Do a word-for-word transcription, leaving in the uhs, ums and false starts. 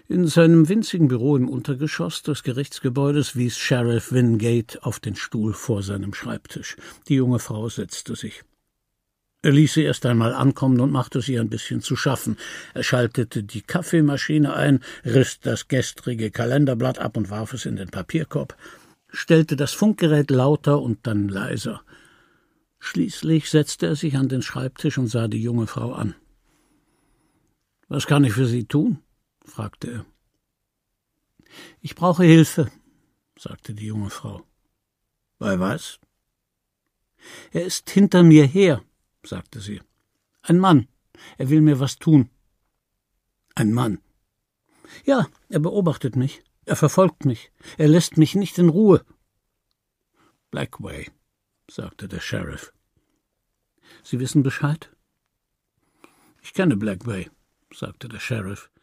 In seinem winzigen Büro im Untergeschoss des Gerichtsgebäudes wies Sheriff Wingate auf den Stuhl vor seinem Schreibtisch. Die junge Frau setzte sich. Er ließ sie erst einmal ankommen und machte sie ein bisschen zu schaffen. Er schaltete die Kaffeemaschine ein, riss das gestrige Kalenderblatt ab und warf es in den Papierkorb, stellte das Funkgerät lauter und dann leiser. Schließlich setzte er sich an den Schreibtisch und sah die junge Frau an. »Was kann ich für Sie tun?« fragte er. »Ich brauche Hilfe«, sagte die junge Frau. »Bei was?« »Er ist hinter mir her«, sagte sie. »Ein Mann. Er will mir was tun.« »Ein Mann?« »Ja, er beobachtet mich. Er verfolgt mich. Er lässt mich nicht in Ruhe.« »Blackway«, sagte der Sheriff. »Sie wissen Bescheid?« »Ich kenne Blackway«, sagte der Sheriff.